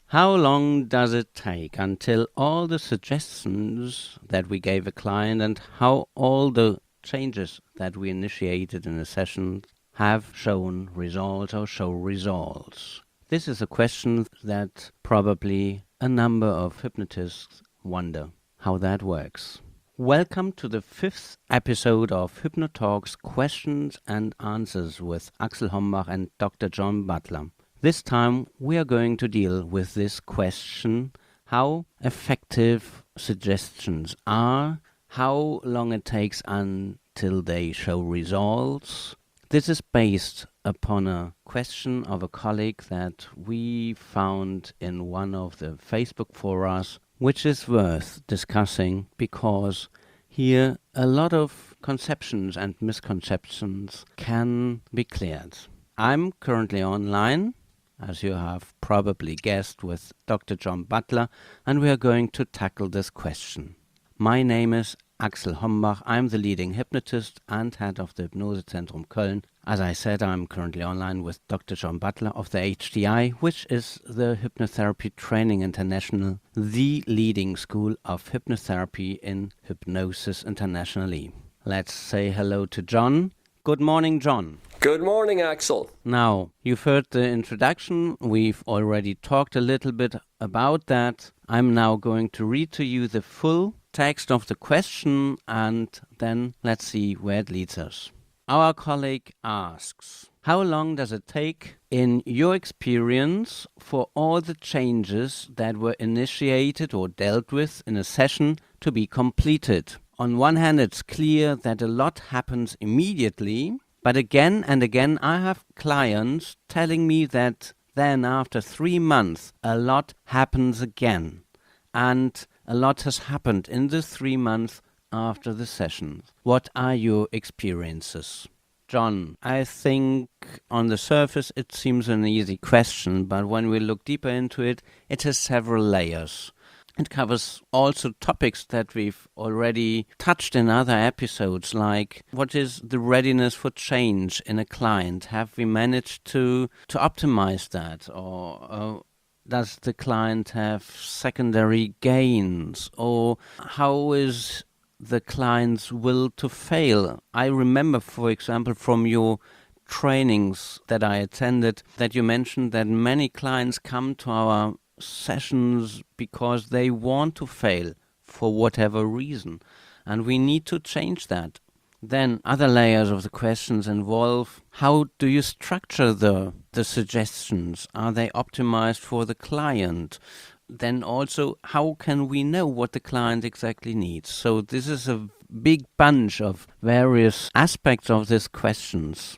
How long does it take until all the suggestions that we gave a client and how all the changes that we initiated in a session have shown results or show results? This is a question that probably a number of hypnotists wonder how that works. Welcome to the 5th episode of HypnoTalks Questions and Answers with Axel Hombach and Dr. John Butler. This time we are going to deal with this question: how effective suggestions are, how long it takes until they show results. This is based upon a question of a colleague that we found in one of the Facebook forums, which is worth discussing because here a lot of conceptions and misconceptions can be cleared. I'm currently online, as you have probably guessed, with Dr. John Butler, and we are going to tackle this question. My name is Axel Hombach. I'm the leading hypnotist and head of the Hypnosezentrum Köln. As I said, I'm currently online with Dr. John Butler of the HTI, which is the Hypnotherapy Training International, the leading school of hypnotherapy in hypnosis internationally. Let's say hello to John. Good morning, John. Good morning, Axel. Now, you've heard the introduction. We've already talked a little bit about that. I'm now going to read to you the full text of the question and then let's see where it leads us. Our colleague asks, how long does it take, in your experience, for all the changes that were initiated or dealt with in a session to be completed? On one hand, it's clear that a lot happens immediately, but again and again I have clients telling me that then after 3 months a lot happens again. And a lot has happened in the 3 months after the session. What are your experiences? John, I think on the surface it seems an easy question, but when we look deeper into it, it has several layers. It covers also topics that we've already touched in other episodes, like what is the readiness for change in a client? Have we managed to optimize that? Or does the client have secondary gains? Or how is the client's will to fail? I remember, for example, from your trainings that I attended, that you mentioned that many clients come to our sessions because they want to fail for whatever reason, and we need to change that. Then other layers of the questions involve: how do you structure the suggestions? Are they optimized for the client? Then also, how can we know what the client exactly needs? So this is a big bunch of various aspects of these questions.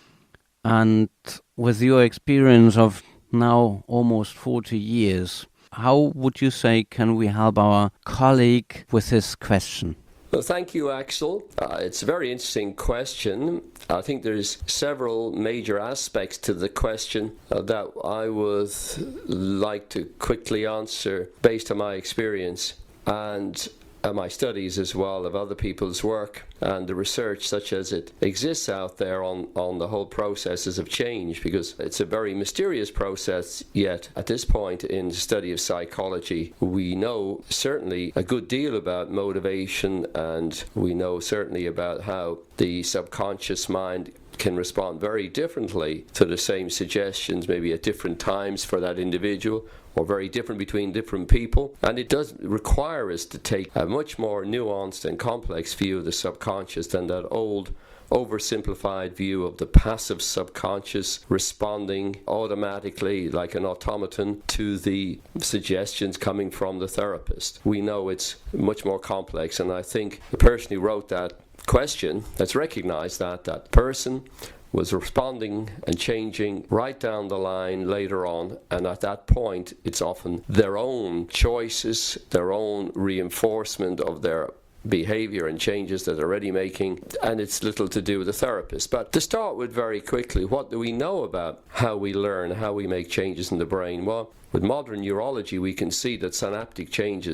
And with your experience of now almost 40 years, how would you say can we help our colleague with this question? Well, thank you, Axel. It's a very interesting question. I think there's several major aspects to the question that I would like to quickly answer based on my experience and my studies as well of other people's work and the research such as it exists out there on the whole processes of change, because it's a very mysterious process. Yet at this point in the study of psychology, we know certainly a good deal about motivation, and we know certainly about how the subconscious mind can respond very differently to the same suggestions, maybe at different times for that individual, or very different between different people. And it does require us to take a much more nuanced and complex view of the subconscious than that old oversimplified view of the passive subconscious responding automatically like an automaton to the suggestions coming from the therapist. We know it's much more complex, and I think the person who wrote that question has recognized that person was responding and changing right down the line later on, and at that point it's often their own choices, their own reinforcement of their behavior and changes that they're already making, and it's little to do with the therapist. But to start with very quickly, what do we know about how we learn, how we make changes in the brain? Well, with modern neurology we can see that synaptic changes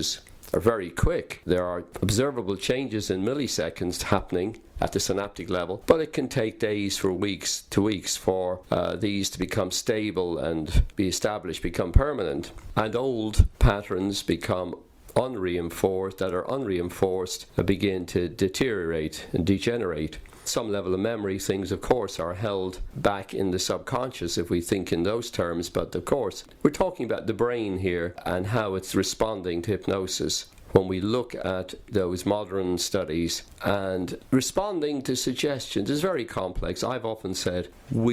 are very quick. There are observable changes in milliseconds happening at the synaptic level, but it can take days for weeks to weeks for these to become stable and be established, become permanent. And old patterns become unreinforced, that are unreinforced, begin to deteriorate and degenerate. Some level of memory things, of course, are held back in the subconscious if we think in those terms, but of course we're talking about the brain here and how it's responding to hypnosis. When we look at those modern studies, and responding to suggestions is very complex. I've often said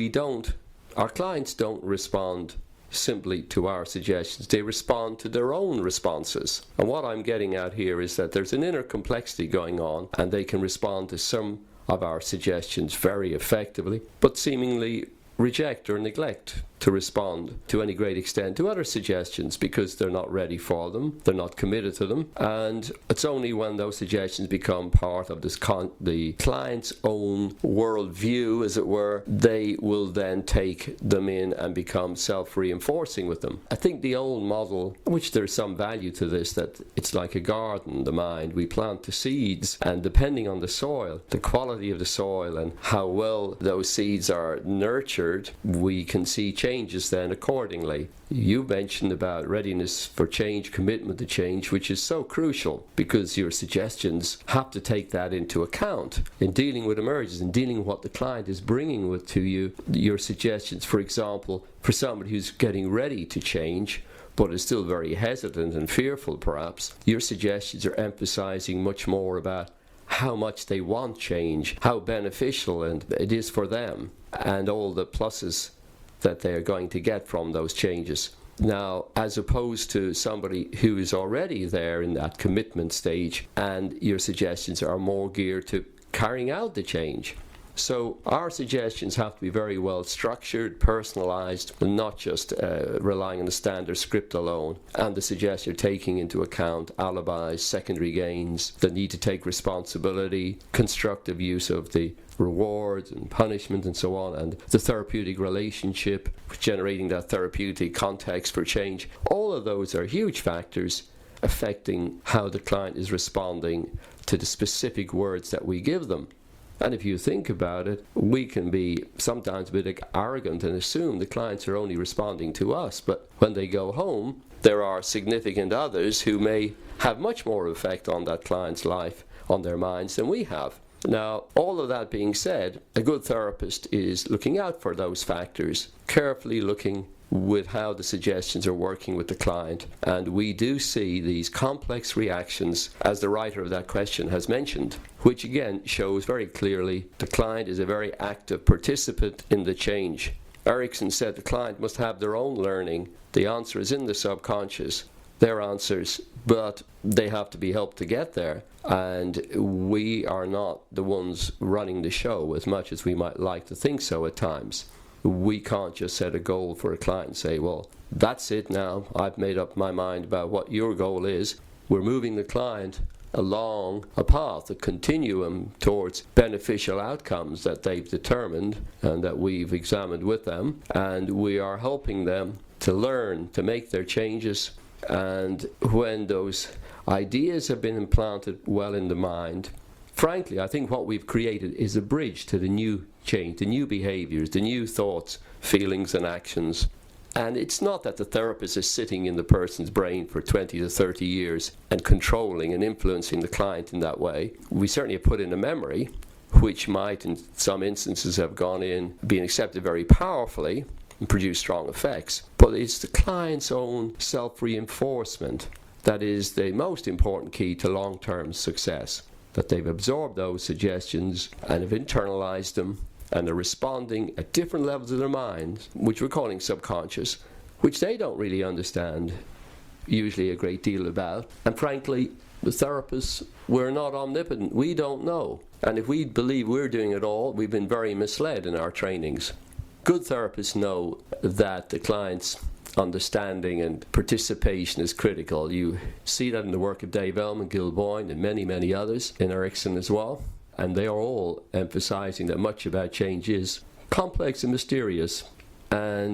our clients don't respond simply to our suggestions, they respond to their own responses. And what I'm getting at here is that there's an inner complexity going on, and they can respond to some of our suggestions very effectively, but seemingly reject or neglect to respond to any great extent to other suggestions because they're not ready for them, they're not committed to them, and it's only when those suggestions become part of the client's own worldview, as it were, they will then take them in and become self-reinforcing with them. I think the old model, which there's some value to this, that it's like a garden, the mind, we plant the seeds, and depending on the soil, the quality of the soil and how well those seeds are nurtured, we can see changes then accordingly. You mentioned about readiness for change, commitment to change, which is so crucial because your suggestions have to take that into account in dealing with emergence, in dealing with what the client is bringing with to you. Your suggestions, for example, for somebody who's getting ready to change but is still very hesitant and fearful perhaps, your suggestions are emphasizing much more about how much they want change, how beneficial it is for them, and all the pluses that they are going to get from those changes. Now, as opposed to somebody who is already there in that commitment stage, and your suggestions are more geared to carrying out the change. So our suggestions have to be very well structured, personalized, and not just relying on the standard script alone. And the suggestion taking into account alibis, secondary gains, the need to take responsibility, constructive use of the rewards and punishment and so on, and the therapeutic relationship, generating that therapeutic context for change. All of those are huge factors affecting how the client is responding to the specific words that we give them. And if you think about it, we can be sometimes a bit arrogant and assume the clients are only responding to us, but when they go home, there are significant others who may have much more effect on that client's life, on their minds, than we have. Now, all of that being said, a good therapist is looking out for those factors, carefully looking with how the suggestions are working with the client. And we do see these complex reactions, as the writer of that question has mentioned, which again shows very clearly the client is a very active participant in the change. Erickson said the client must have their own learning. The answer is in the subconscious, their answers, but they have to be helped to get there. And we are not the ones running the show as much as we might like to think so at times. We can't just set a goal for a client and say, well, that's it now. I've made up my mind about what your goal is. We're moving the client along a path, a continuum towards beneficial outcomes that they've determined and that we've examined with them. And we are helping them to learn, to make their changes. And when those ideas have been implanted well in the mind, frankly, I think what we've created is a bridge to the new change, the new behaviors, the new thoughts, feelings and actions. And it's not that the therapist is sitting in the person's brain for 20 to 30 years and controlling and influencing the client in that way. We certainly have put in a memory, which might in some instances have gone in, been accepted very powerfully and produced strong effects. But it's the client's own self-reinforcement that is the most important key to long-term success. That they've absorbed those suggestions and have internalized them and are responding at different levels of their minds, which we're calling subconscious, which they don't really understand usually a great deal about. And frankly, the therapists, we're not omnipotent. We don't know. And if we believe we're doing it all, we've been very misled in our trainings. Good therapists know that the client's understanding and participation is critical. You see that in the work of Dave Elman, Gil Boyne, and many, many others, in Erickson as well. And they are all emphasizing that much about change is complex and mysterious. And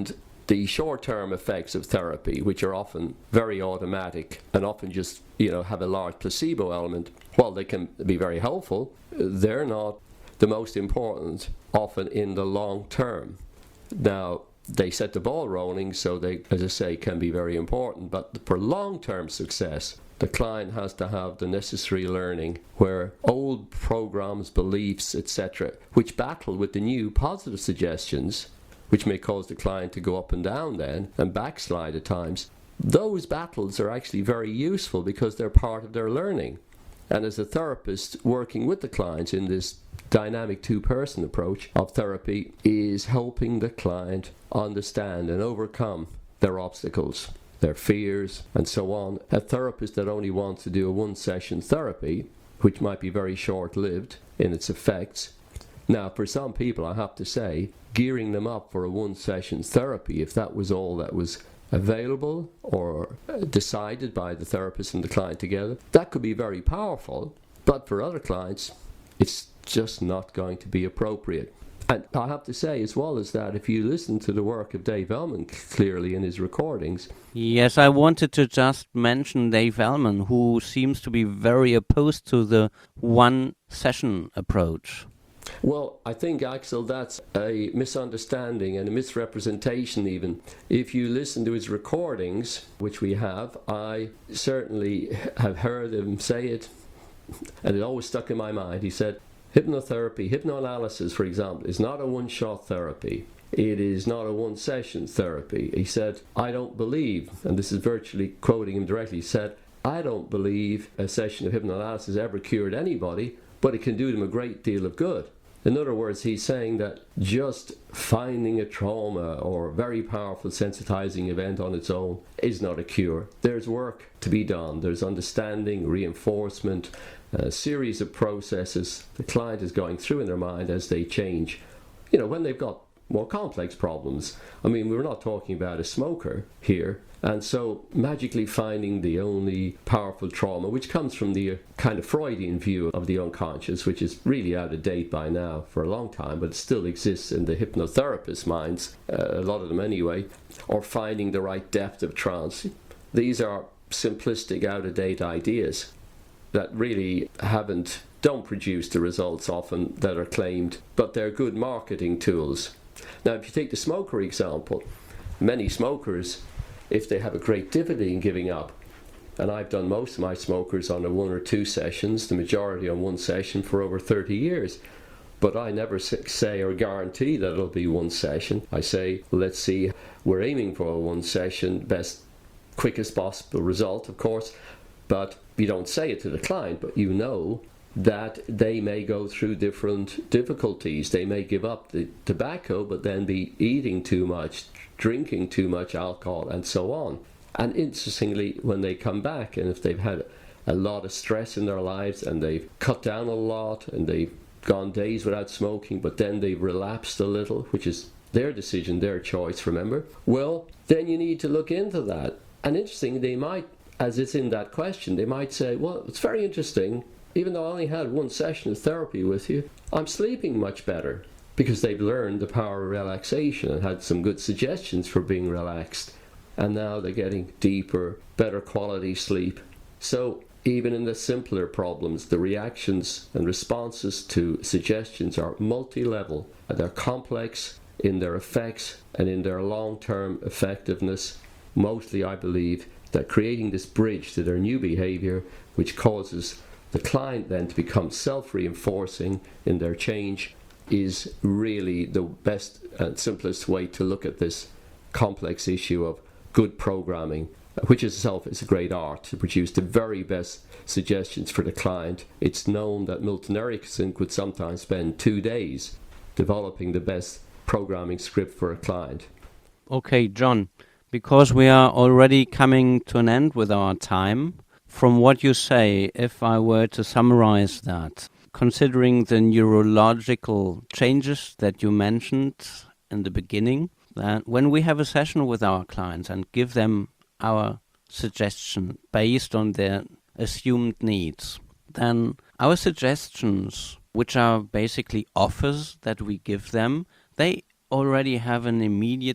the short-term effects of therapy, which are often very automatic and often just, have a large placebo element, while they can be very helpful, they're not the most important often in the long term. Now, they set the ball rolling, so they, as I say, can be very important, but for long-term success, the client has to have the necessary learning where old programs, beliefs, etc., which battle with the new positive suggestions, which may cause the client to go up and down then and backslide at times. Those battles are actually very useful because they're part of their learning. And as a therapist working with the clients in this dynamic two-person approach of therapy is helping the client understand and overcome their obstacles, their fears, and so on. A therapist that only wants to do a one-session therapy, which might be very short-lived in its effects. Now, for some people, I have to say, gearing them up for a one-session therapy, if that was all that was available or decided by the therapist and the client together, that could be very powerful. But for other clients, it's just not going to be appropriate. And I have to say as well as that, if you listen to the work of Dave Ellman clearly in his recordings. Yes, I wanted to just mention Dave Ellman, who seems to be very opposed to the one-session approach. Well, I think, Axel, that's a misunderstanding and a misrepresentation even. If you listen to his recordings, which we have, I certainly have heard him say it, and it always stuck in my mind. He said, hypnotherapy, hypnoanalysis, for example, is not a one-shot therapy. It is not a one-session therapy. He said, I don't believe, and this is virtually quoting him directly, he said, I don't believe a session of hypnoanalysis ever cured anybody, but it can do them a great deal of good. In other words, he's saying that just finding a trauma or a very powerful sensitizing event on its own is not a cure. There's work to be done. There's understanding, reinforcement, a series of processes the client is going through in their mind as they change. When they've got more complex problems. I mean, we're not talking about a smoker here. And so magically finding the only powerful trauma, which comes from the kind of Freudian view of the unconscious, which is really out of date by now for a long time, but it still exists in the hypnotherapist's minds, a lot of them anyway, or finding the right depth of trance. These are simplistic, out of date ideas that really don't produce the results often that are claimed, but they're good marketing tools. Now, if you take the smoker example, many smokers, if they have a great difficulty in giving up, and I've done most of my smokers on a 1 or 2 sessions, the majority on one session for over 30 years, but I never say or guarantee that it'll be one session. I say, let's see, we're aiming for a one session, best, quickest possible result, of course, but you don't say it to the client, but you know that they may go through different difficulties. They may give up the tobacco, but then be eating too much, drinking too much alcohol, and so on. And interestingly, when they come back, and if they've had a lot of stress in their lives, and they've cut down a lot, and they've gone days without smoking, but then they've relapsed a little, which is their decision, their choice, remember? Well, then you need to look into that. And interesting, they might, as it's in that question, they might say, well, it's very interesting, even though I only had one session of therapy with you, I'm sleeping much better, because they've learned the power of relaxation and had some good suggestions for being relaxed. And now they're getting deeper, better quality sleep. So even in the simpler problems, the reactions and responses to suggestions are multi-level, and they're complex in their effects and in their long-term effectiveness. Mostly, I believe, that creating this bridge to their new behavior, which causes the client then to become self-reinforcing in their change, is really the best and simplest way to look at this complex issue of good programming, which itself is a great art to produce the very best suggestions for the client. It's known that Milton Erickson could sometimes spend 2 days developing the best programming script for a client. Okay, John, because we are already coming to an end with our time, from what you say, if I were to summarize that, considering the neurological changes that you mentioned in the beginning, that when we have a session with our clients and give them our suggestion based on their assumed needs, then our suggestions, which are basically offers that we give them, they already have an immediate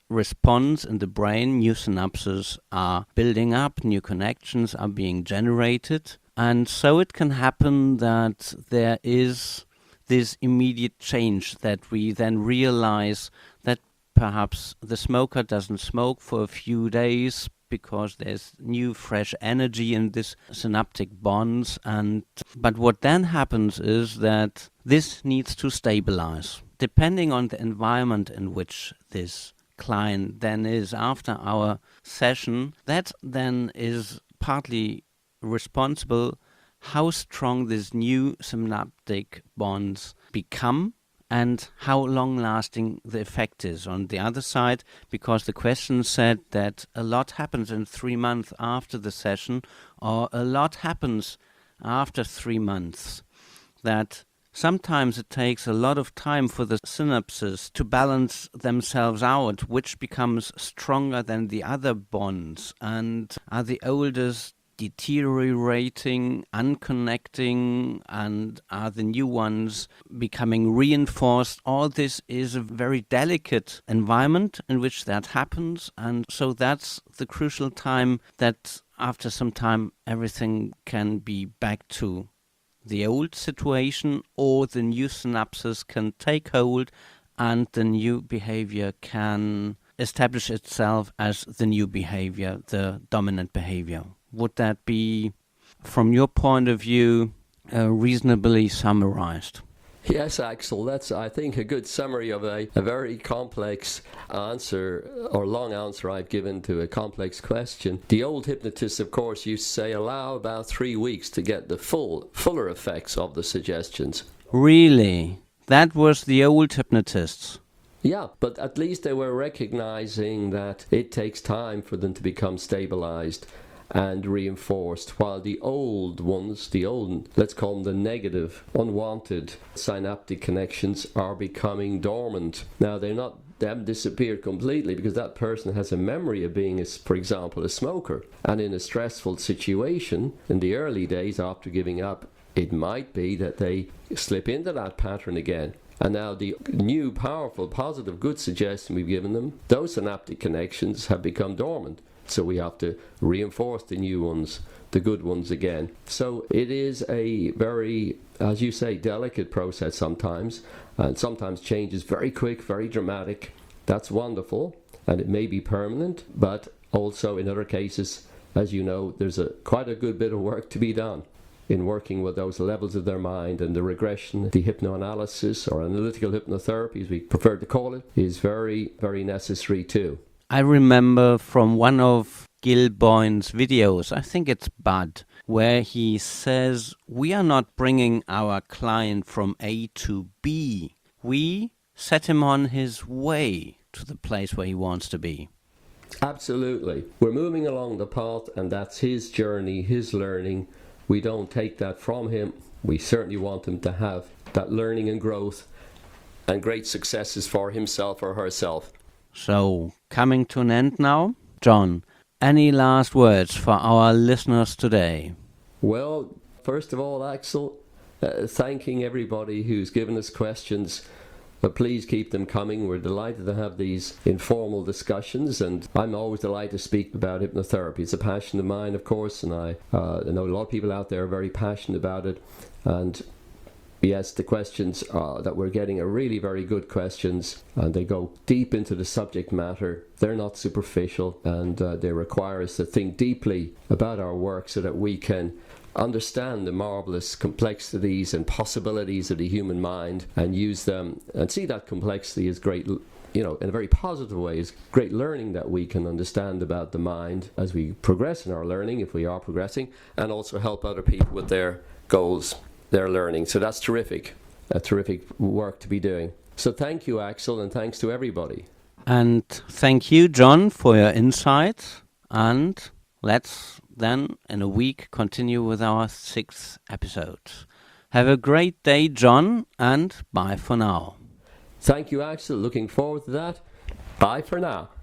response in the brain, new synapses are building up, new connections are being generated. And so it can happen that there is this immediate change, that we then realize that perhaps the smoker doesn't smoke for a few days because there's new fresh energy in this synaptic bonds. But what then happens is that this needs to stabilize. Depending on the environment in which this client then is after our session, that then is partly responsible how strong these new synaptic bonds become and how long-lasting the effect is. On the other side, because the question said that a lot happens in 3 months after the session, or a lot happens after 3 months, that sometimes it takes a lot of time for the synapses to balance themselves out, which becomes stronger than the other bonds, and are the oldest deteriorating, unconnecting, and are the new ones becoming reinforced. All this is a very delicate environment in which that happens, and so that's the crucial time that after some time everything can be back to the old situation, or the new synapses can take hold and the new behavior can establish itself as the new behavior, the dominant behavior. Would that be, from your point of view, reasonably summarized? Yes, Axel, that's, I think, a good summary of a very complex answer, or long answer I've given to a complex question. The old hypnotists, of course, used to say allow about 3 weeks to get the fuller effects of the suggestions. Really? That was the old hypnotists? Yeah, but at least they were recognizing that it takes time for them to become stabilized and reinforced, while the old ones, let's call them the negative, unwanted synaptic connections, are becoming dormant. Now they haven't disappeared completely, because that person has a memory of being, for example, a smoker, and in a stressful situation in the early days after giving up, it might be that they slip into that pattern again. And now the new, powerful, positive, good suggestion we've given them, those synaptic connections have become dormant. So we have to reinforce the new ones, the good ones again. So it is a very, as you say, delicate process sometimes. And sometimes change is very quick, very dramatic. That's wonderful. And it may be permanent. But also in other cases, as you know, there's quite a good bit of work to be done in working with those levels of their mind, and the regression, the hypnoanalysis, or analytical hypnotherapy, as we prefer to call it, is very, very necessary too. I remember from one of Gil Boyne's videos, I think it's Bud, where he says, we are not bringing our client from A to B. We set him on his way to the place where he wants to be. Absolutely. We're moving along the path, and that's his journey, his learning. We don't take that from him. We certainly want him to have that learning and growth and great successes for himself or herself. So, coming to an end now, John, any last words for our listeners today? Well, first of all, Axel, thanking everybody who's given us questions. But please keep them coming. We're delighted to have these informal discussions, and I'm always delighted to speak about hypnotherapy. It's a passion of mine, of course, and I know a lot of people out there are very passionate about it. And yes, the questions that we're getting are really very good questions, and they go deep into the subject matter. They're not superficial, and they require us to think deeply about our work so that we can understand the marvelous complexities and possibilities of the human mind, and use them and see that complexity as great, in a very positive way, as great learning that we can understand about the mind as we progress in our learning, if we are progressing, and also help other people with their goals, their learning. So that's terrific, a terrific work to be doing. So thank you, Axel, and thanks to everybody. And thank you, John, for your insight. And let's then, in a week, continue with our 6th episode. Have a great day, John, and bye for now. Thank you, Axel. Looking forward to that. Bye for now.